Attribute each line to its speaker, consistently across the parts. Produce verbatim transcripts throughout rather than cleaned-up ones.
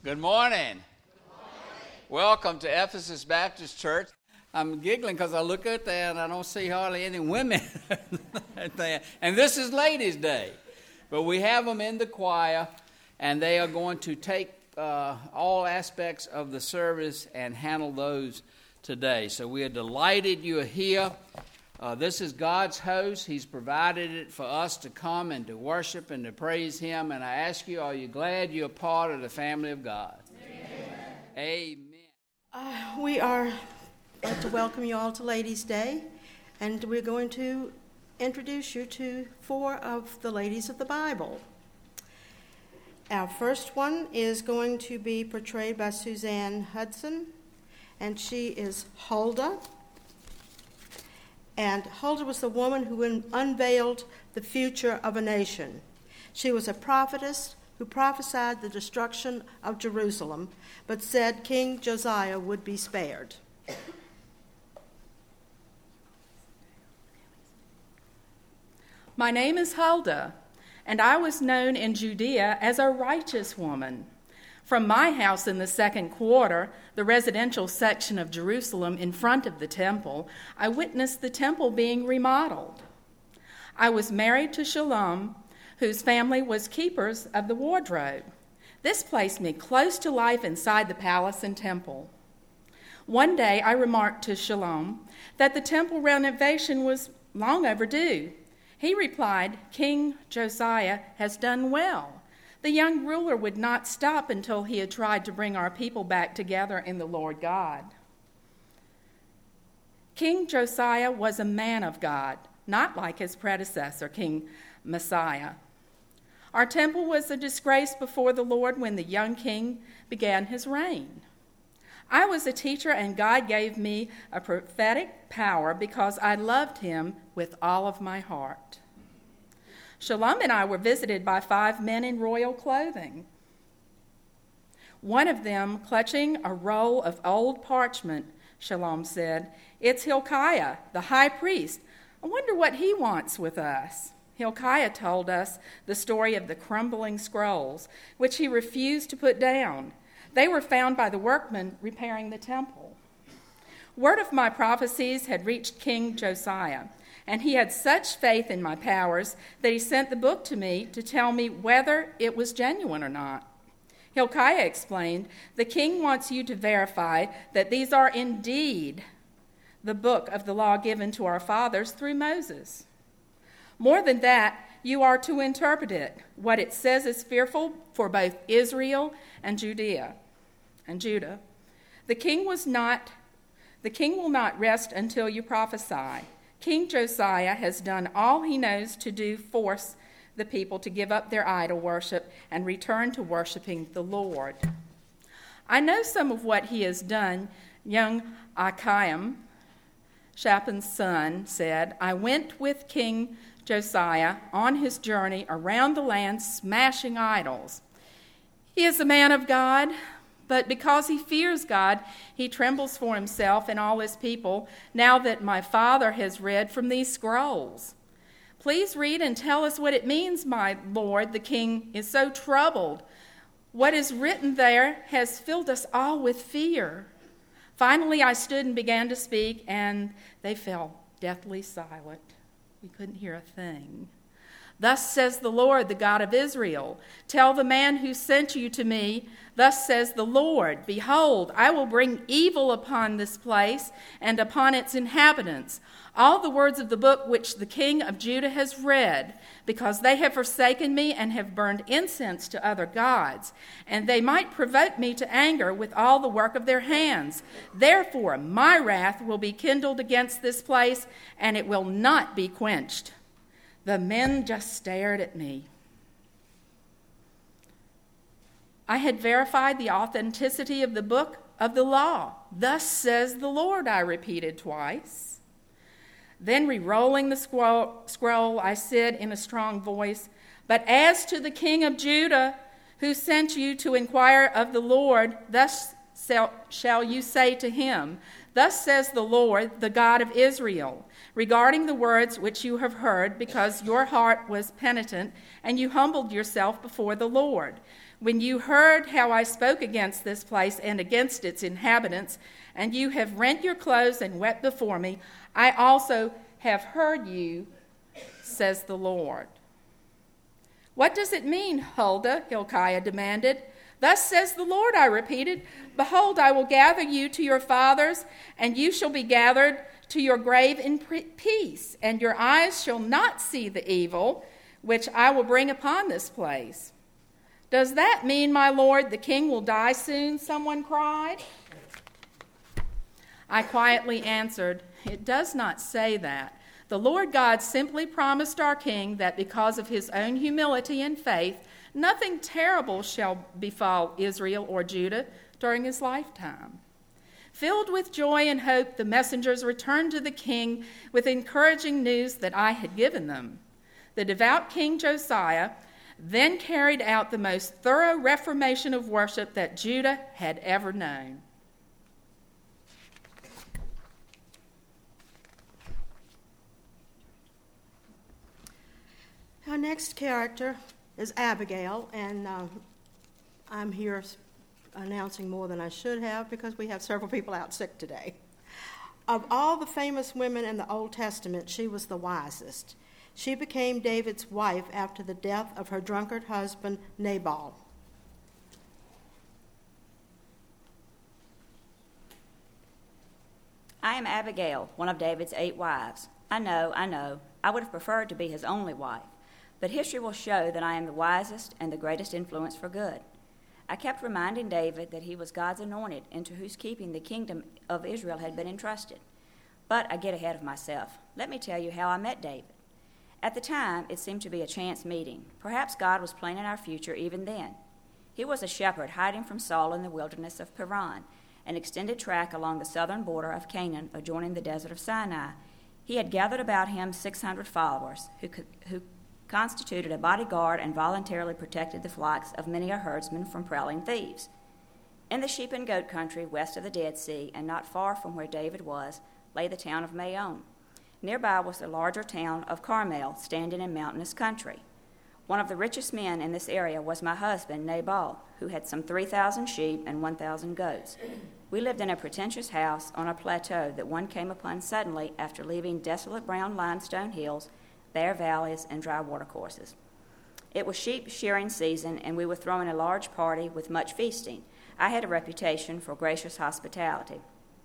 Speaker 1: Good morning. Good morning. Welcome to Ephesus Baptist Church. I'm giggling because I look out there and I don't see hardly any women there. And this is Ladies' Day. But we have them in the choir, and they are going to take uh, all aspects of the service and handle those today. So we are delighted you are here. Uh, this is God's house. He's provided it for us to come and to worship and to praise Him. And I ask you, are you glad you're part of the family of God? Amen. Amen.
Speaker 2: Uh, we are like to welcome you all to Ladies' Day, and we're going to introduce you to four of the ladies of the Bible. Our first one is going to be portrayed by Suzanne Hudson, and she is Huldah. And Huldah was the woman who unveiled the future of a nation. She was a prophetess who prophesied the destruction of Jerusalem, but said King Josiah would be spared.
Speaker 3: My name is Huldah, and I was known in Judea as a righteous woman. From my house in the second quarter, the residential section of Jerusalem in front of the temple, I witnessed the temple being remodeled. I was married to Shalom, whose family was keepers of the wardrobe. This placed me close to life inside the palace and temple. One day I remarked to Shalom that the temple renovation was long overdue. He replied, "King Josiah has done well. The young ruler would not stop until he had tried to bring our people back together in the Lord God." King Josiah was a man of God, not like his predecessor, King Messiah. Our temple was a disgrace before the Lord when the young king began his reign. I was a teacher, and God gave me a prophetic power because I loved him with all of my heart. Shalom and I were visited by five men in royal clothing. One of them, clutching a roll of old parchment, Shalom said, "It's Hilkiah, the high priest. I wonder what he wants with us." Hilkiah told us the story of the crumbling scrolls, which he refused to put down. They were found by the workmen repairing the temple. Word of my prophecies had reached King Josiah, and he had such faith in my powers that he sent the book to me to tell me whether it was genuine or not. Hilkiah explained, "The king wants you to verify that these are indeed the book of the law given to our fathers through Moses. More than that, you are to interpret it. What it says is fearful for both Israel and Judea and Judah. The king was not the king will not rest until you prophesy. King Josiah has done all he knows to do force the people to give up their idol worship and return to worshiping the Lord. I know some of what he has done." Young Achaiam, Shaphan's son, said, "I went with King Josiah on his journey around the land smashing idols. He is a man of God, but because he fears God, he trembles for himself and all his people now that my father has read from these scrolls. Please read and tell us what it means, my lord. The king is so troubled. What is written there has filled us all with fear." Finally, I stood and began to speak, and they fell deathly silent. We couldn't hear a thing. "Thus says the Lord, the God of Israel, tell the man who sent you to me, thus says the Lord, behold, I will bring evil upon this place and upon its inhabitants, all the words of the book which the king of Judah has read, because they have forsaken me and have burned incense to other gods, and they might provoke me to anger with all the work of their hands. Therefore my wrath will be kindled against this place, and it will not be quenched." The men just stared at me. I had verified the authenticity of the book of the law. "Thus says the Lord," I repeated twice. Then, re-rolling the scroll, scroll, I said in a strong voice, "But as to the king of Judah, who sent you to inquire of the Lord, thus shall you say to him, thus says the Lord, the God of Israel, regarding the words which you have heard, because your heart was penitent, and you humbled yourself before the Lord. When you heard how I spoke against this place and against its inhabitants, and you have rent your clothes and wept before me, I also have heard you, says the Lord. What does it mean, Huldah? Hilkiah demanded. Thus says the Lord, I repeated. Behold, I will gather you to your fathers, and you shall be gathered to your grave in peace, and your eyes shall not see the evil which I will bring upon this place. Does that mean, my lord, the king will die soon? Someone cried. I quietly answered, it does not say that. The Lord God simply promised our king that because of his own humility and faith, nothing terrible shall befall Israel or Judah during his lifetime. Filled with joy and hope, the messengers returned to the king with encouraging news that I had given them. The devout King Josiah then carried out the most thorough reformation of worship that Judah had ever known.
Speaker 2: Our next character is Abigail, and uh, I'm here announcing more than I should have because we have several people out sick today. Of all the famous women in the Old Testament, she was the wisest. She became David's wife after the death of her drunkard husband, Nabal.
Speaker 4: I am Abigail, one of David's eight wives. I know, I know, I would have preferred to be his only wife, but history will show that I am the wisest and the greatest influence for good. I kept reminding David that he was God's anointed, into whose keeping the kingdom of Israel had been entrusted. But I get ahead of myself. Let me tell you how I met David. At the time, it seemed to be a chance meeting. Perhaps God was planning our future even then. He was a shepherd hiding from Saul in the wilderness of Paran, an extended tract along the southern border of Canaan adjoining the desert of Sinai. He had gathered about him six hundred followers who, could, who constituted a bodyguard and voluntarily protected the flocks of many a herdsman from prowling thieves. In the sheep and goat country west of the Dead Sea, and not far from where David was, lay the town of Maon. Nearby was the larger town of Carmel, standing in mountainous country. One of the richest men in this area was my husband, Nabal, who had some three thousand sheep and one thousand goats. We lived in a pretentious house on a plateau that one came upon suddenly after leaving desolate brown limestone hills, bare valleys, and dry watercourses. It was sheep shearing season, and we were throwing a large party with much feasting. I had a reputation for gracious hospitality.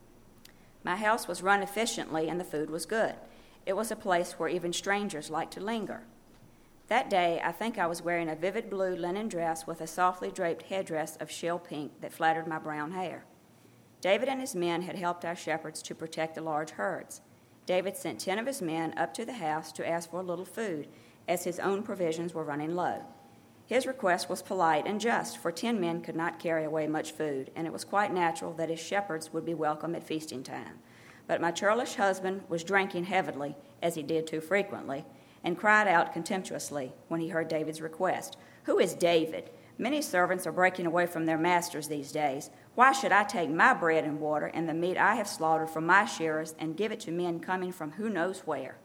Speaker 4: My house was run efficiently, and the food was good. It was a place where even strangers liked to linger. That day, I think I was wearing a vivid blue linen dress with a softly draped headdress of shell pink that flattered my brown hair. David and his men had helped our shepherds to protect the large herds. David sent ten of his men up to the house to ask for a little food, as his own provisions were running low. His request was polite and just, for ten men could not carry away much food, and it was quite natural that his shepherds would be welcome at feasting time. But my churlish husband was drinking heavily, as he did too frequently, and cried out contemptuously when he heard David's request. "Who is David? Many servants are breaking away from their masters these days. Why should I take my bread and water and the meat I have slaughtered from my shearers and give it to men coming from who knows where?"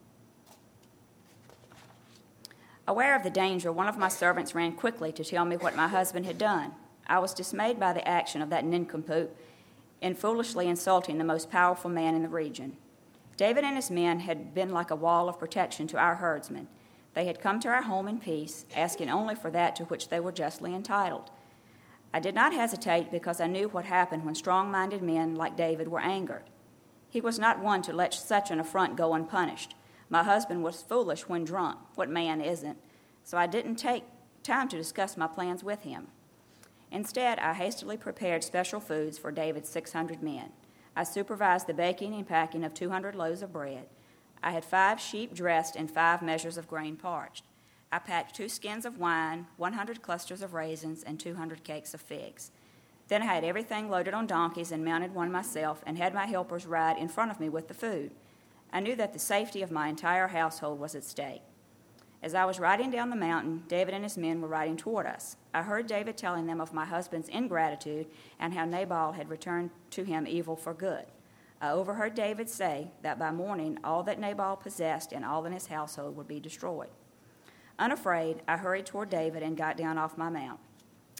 Speaker 4: Aware of the danger, one of my servants ran quickly to tell me what my husband had done. I was dismayed by the action of that nincompoop in foolishly insulting the most powerful man in the region. David and his men had been like a wall of protection to our herdsmen. They had come to our home in peace, asking only for that to which they were justly entitled. I did not hesitate because I knew what happened when strong-minded men like David were angered. He was not one to let such an affront go unpunished. My husband was foolish when drunk. What man isn't? So I didn't take time to discuss my plans with him. Instead, I hastily prepared special foods for David's six hundred men. I supervised the baking and packing of two hundred loaves of bread. I had five sheep dressed and five measures of grain parched. I packed two skins of wine, one hundred clusters of raisins, and two hundred cakes of figs. Then I had everything loaded on donkeys and mounted one myself and had my helpers ride in front of me with the food. I knew that the safety of my entire household was at stake. As I was riding down the mountain, David and his men were riding toward us. I heard David telling them of my husband's ingratitude and how Nabal had returned to him evil for good. I overheard David say that by morning all that Nabal possessed and all in his household would be destroyed. Unafraid, I hurried toward David and got down off my mount.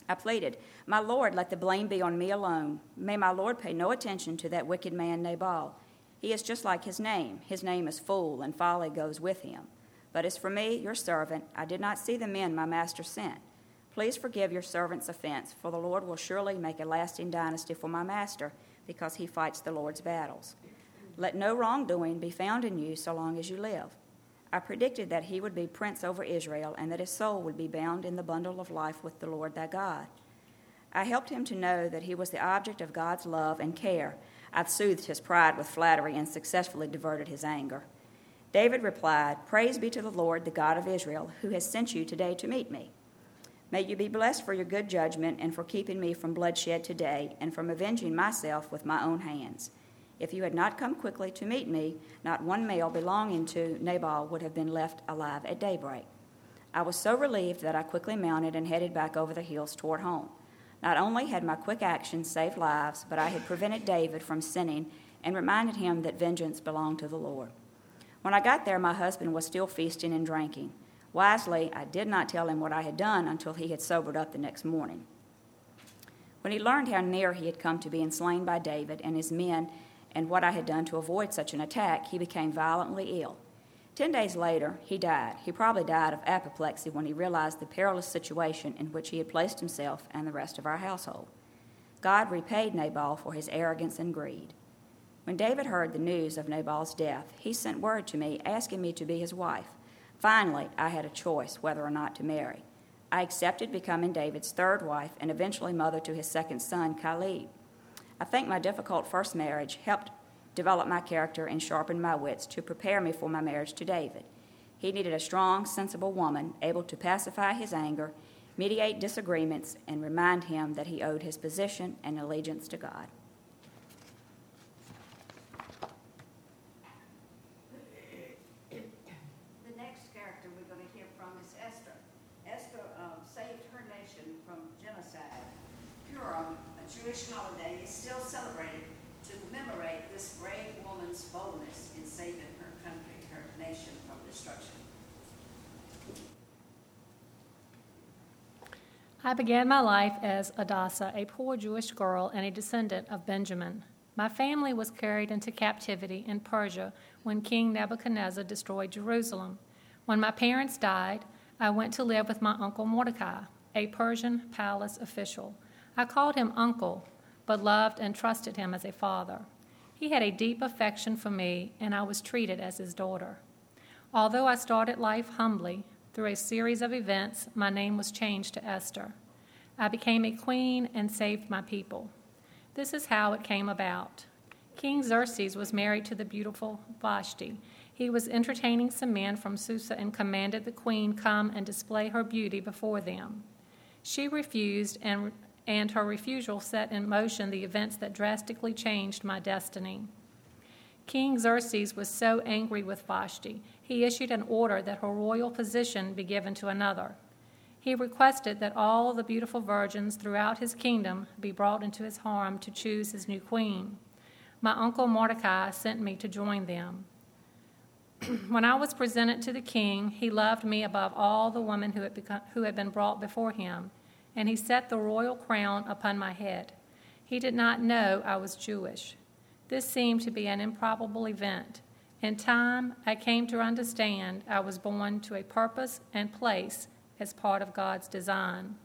Speaker 4: I pleaded, "My Lord, let the blame be on me alone. May my Lord pay no attention to that wicked man Nabal. He is just like his name. His name is Fool, and folly goes with him. But as for me, your servant, I did not see the men my master sent. Please forgive your servant's offense, for the Lord will surely make a lasting dynasty for my master, because he fights the Lord's battles. Let no wrongdoing be found in you so long as you live." I predicted that he would be prince over Israel, and that his soul would be bound in the bundle of life with the Lord thy God. I helped him to know that he was the object of God's love and care. I've soothed his pride with flattery and successfully diverted his anger. David replied, "Praise be to the Lord, the God of Israel, who has sent you today to meet me. May you be blessed for your good judgment and for keeping me from bloodshed today and from avenging myself with my own hands. If you had not come quickly to meet me, not one male belonging to Nabal would have been left alive at daybreak." I was so relieved that I quickly mounted and headed back over the hills toward home. Not only had my quick actions saved lives, but I had prevented David from sinning and reminded him that vengeance belonged to the Lord. When I got there, my husband was still feasting and drinking. Wisely, I did not tell him what I had done until he had sobered up the next morning. When he learned how near he had come to being slain by David and his men and what I had done to avoid such an attack, he became violently ill. Ten days later, he died. He probably died of apoplexy when he realized the perilous situation in which he had placed himself and the rest of our household. God repaid Nabal for his arrogance and greed. When David heard the news of Nabal's death, he sent word to me asking me to be his wife. Finally, I had a choice whether or not to marry. I accepted becoming David's third wife and eventually mother to his second son, Caleb. I think my difficult first marriage helped develop my character and sharpen my wits to prepare me for my marriage to David. He needed a strong, sensible woman able to pacify his anger, mediate disagreements, and remind him that he owed his position and allegiance to God.
Speaker 5: The next character we're going to hear from is Esther. Esther um, saved her nation from genocide. Purim, a Jewish holiday, is still celebrated to commemorate this brave woman's boldness in saving her country, her nation, from destruction.
Speaker 6: I began my life as Adasa, a poor Jewish girl and a descendant of Benjamin. My family was carried into captivity in Persia when King Nebuchadnezzar destroyed Jerusalem. When my parents died, I went to live with my uncle Mordecai, a Persian palace official. I called him uncle, but loved and trusted him as a father. He had a deep affection for me, and I was treated as his daughter. Although I started life humbly, through a series of events, my name was changed to Esther. I became a queen and saved my people. This is how it came about. King Xerxes was married to the beautiful Vashti. He was entertaining some men from Susa and commanded the queen come and display her beauty before them. She refused, and and her refusal set in motion the events that drastically changed my destiny. King Xerxes was so angry with Vashti, he issued an order that her royal position be given to another. He requested that all the beautiful virgins throughout his kingdom be brought into his harem to choose his new queen. My uncle Mordecai sent me to join them. When I was presented to the king, he loved me above all the women who had, become, who had been brought before him, and he set the royal crown upon my head. He did not know I was Jewish. This seemed to be an improbable event. In time, I came to understand I was born to a purpose and place as part of God's design.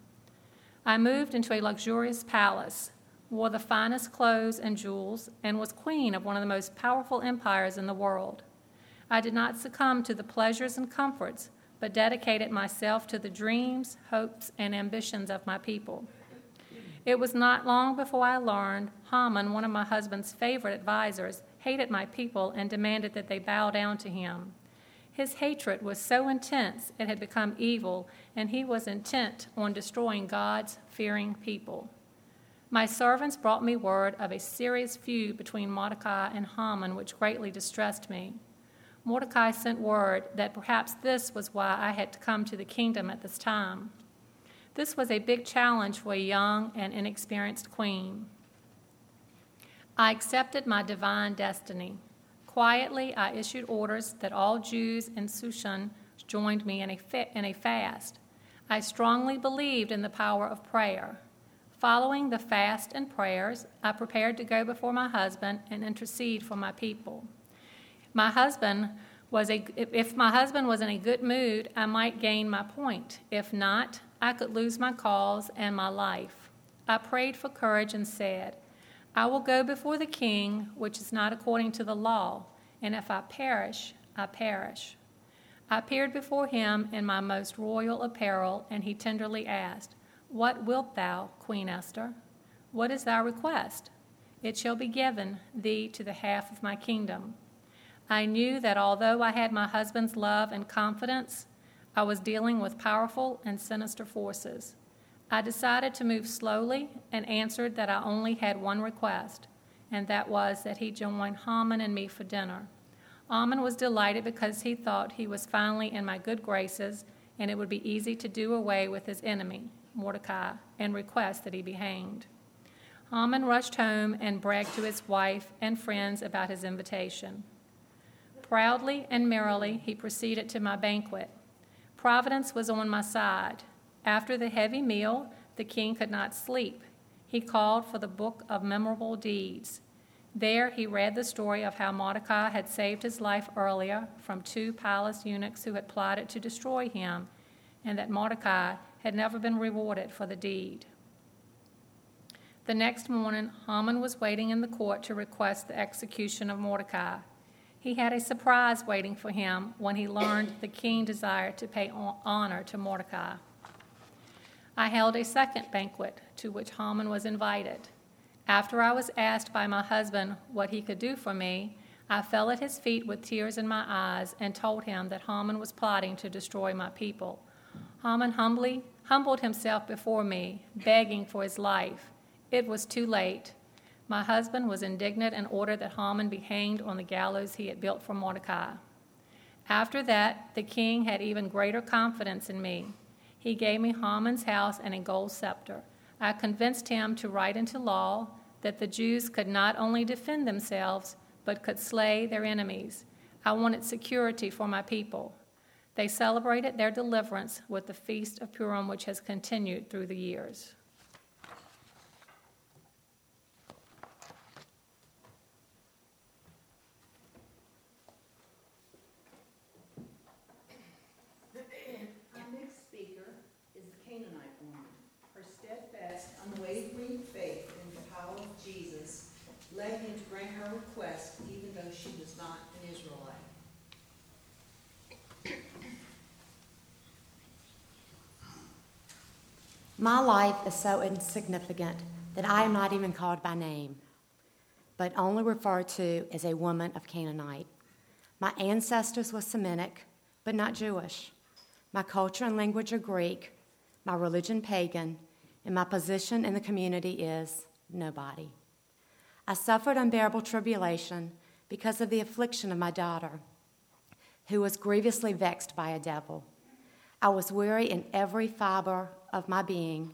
Speaker 6: I moved into a luxurious palace, wore the finest clothes and jewels, and was queen of one of the most powerful empires in the world. I did not succumb to the pleasures and comforts, but dedicated myself to the dreams, hopes, and ambitions of my people. It was not long before I learned Haman, one of my husband's favorite advisors, hated my people and demanded that they bow down to him. His hatred was so intense it had become evil, and he was intent on destroying God's fearing people. My servants brought me word of a serious feud between Mordecai and Haman, which greatly distressed me. Mordecai sent word that perhaps this was why I had to come to the kingdom at this time. This was a big challenge for a young and inexperienced queen. I accepted my divine destiny. Quietly, I issued orders that all Jews in Shushan joined me in a, fa- in a fast. I strongly believed in the power of prayer. Following the fast and prayers, I prepared to go before my husband and intercede for my people. My husband was a, if my husband was in a good mood, I might gain my point. If not, I could lose my cause and my life. I prayed for courage and said, I will go before the king, which is not according to the law, and if I perish, I perish. I appeared before him in my most royal apparel, and he tenderly asked, What wilt thou, Queen Esther? What is thy request? It shall be given thee to the half of my kingdom. I knew that although I had my husband's love and confidence, I was dealing with powerful and sinister forces. I decided to move slowly and answered that I only had one request, and that was that he join Haman and me for dinner. Haman was delighted because he thought he was finally in my good graces and it would be easy to do away with his enemy, Mordecai, and request that he be hanged. Haman rushed home and bragged to his wife and friends about his invitation. Proudly and merrily, he proceeded to my banquet. Providence was on my side. After the heavy meal, the king could not sleep. He called for the book of memorable deeds. There he read the story of how Mordecai had saved his life earlier from two palace eunuchs who had plotted to destroy him, and that Mordecai had never been rewarded for the deed. The next morning, Haman was waiting in the court to request the execution of Mordecai. He had a surprise waiting for him when he learned the king desired to pay honor to Mordecai. I held a second banquet to which Haman was invited. After I was asked by my husband what he could do for me, I fell at his feet with tears in my eyes and told him that Haman was plotting to destroy my people. Haman humbly humbled himself before me, begging for his life. It was too late. My husband was indignant and ordered that Haman be hanged on the gallows he had built for Mordecai. After that, the king had even greater confidence in me. He gave me Haman's house and a gold scepter. I convinced him to write into law that the Jews could not only defend themselves, but could slay their enemies. I wanted security for my people. They celebrated their deliverance with the Feast of Purim, which has continued through the years.
Speaker 7: Our next speaker is the Canaanite woman. Her steadfast, unwavering faith in the power of Jesus led him to grant her request, even though she was not an Israelite.
Speaker 8: My life is so insignificant that I am not even called by name, but only referred to as a woman of Canaanite. My ancestors were Semitic, but not Jewish. My culture and language are Greek, my religion pagan, and my position in the community is nobody. I suffered unbearable tribulation because of the affliction of my daughter, who was grievously vexed by a devil. I was weary in every fiber of my being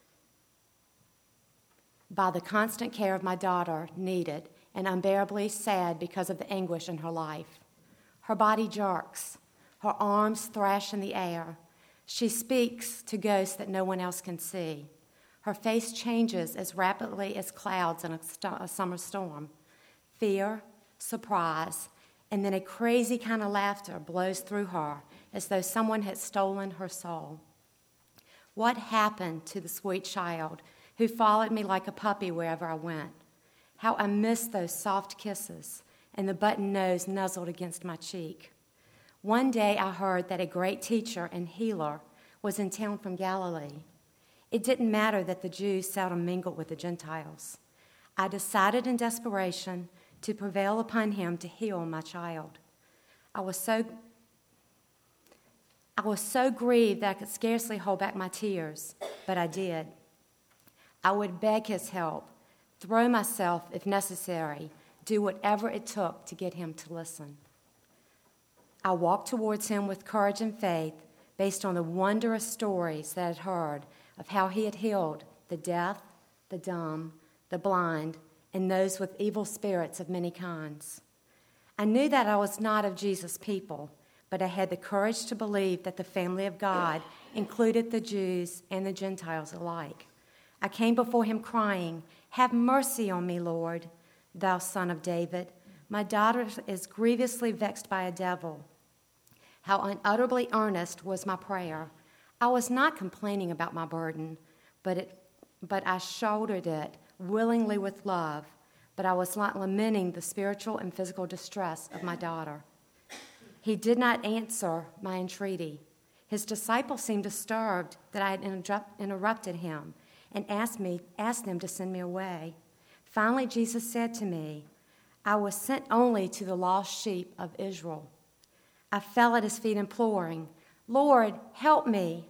Speaker 8: by the constant care of my daughter needed, and unbearably sad because of the anguish in her life. Her body jerks. Her arms thrash in the air. She speaks to ghosts that no one else can see. Her face changes as rapidly as clouds in a, st- a summer storm. Fear, surprise, and then a crazy kind of laughter blows through her as though someone had stolen her soul. What happened to the sweet child who followed me like a puppy wherever I went? How I missed those soft kisses and the button nose nuzzled against my cheek. One day I heard that a great teacher and healer was in town from Galilee. It didn't matter that the Jews seldom mingled with the Gentiles. I decided in desperation to prevail upon him to heal my child. I was so I was so grieved that I could scarcely hold back my tears, but I did. I would beg his help, throw myself if necessary, do whatever it took to get him to listen. I walked towards him with courage and faith based on the wondrous stories that I had heard of how he had healed the deaf, the dumb, the blind, and those with evil spirits of many kinds. I knew that I was not of Jesus' people, but I had the courage to believe that the family of God included the Jews and the Gentiles alike. I came before him crying, "Have mercy on me, Lord, thou Son of David. My daughter is grievously vexed by a devil." How unutterably earnest was my prayer. I was not complaining about my burden, but, it, but I shouldered it willingly with love, but I was not lamenting the spiritual and physical distress of my daughter. He did not answer my entreaty. His disciples seemed disturbed that I had interrupt, interrupted him and asked me, asked them to send me away. Finally, Jesus said to me, "I was sent only to the lost sheep of Israel." I fell at his feet imploring, "Lord, help me."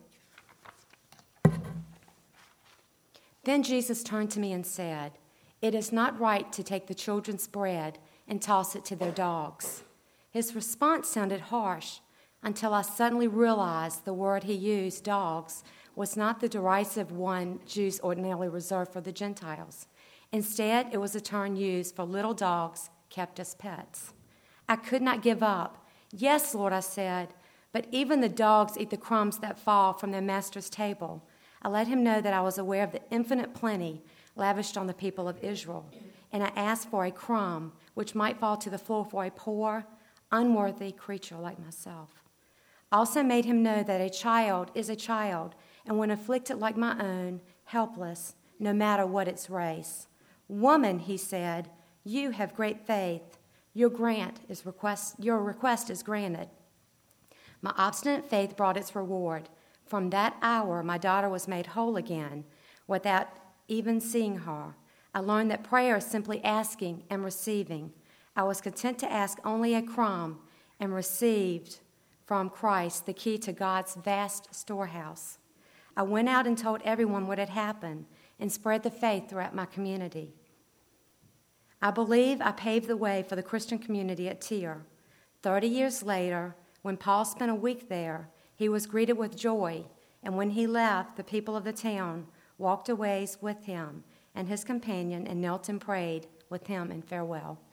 Speaker 8: Then Jesus turned to me and said, "It is not right to take the children's bread and toss it to their dogs." His response sounded harsh until I suddenly realized the word he used, dogs, was not the derisive one Jews ordinarily reserve for the Gentiles. Instead, it was a term used for little dogs kept as pets. I could not give up. "Yes, Lord," I said, "but even the dogs eat the crumbs that fall from their master's table." I let him know that I was aware of the infinite plenty lavished on the people of Israel, and I asked for a crumb which might fall to the floor for a poor, unworthy creature like myself. I also made him know that a child is a child, and when afflicted like my own, helpless, no matter what its race. "Woman," he said, "you have great faith. Your grant is request, your request is granted." My obstinate faith brought its reward. From that hour, my daughter was made whole again without even seeing her. I learned that prayer is simply asking and receiving. I was content to ask only a crumb and received from Christ the key to God's vast storehouse. I went out and told everyone what had happened and spread the faith throughout my community. I believe I paved the way for the Christian community at Tyre. Thirty years later, when Paul spent a week there, he was greeted with joy, and when he left, the people of the town walked a ways with him and his companion and knelt and prayed with him in farewell.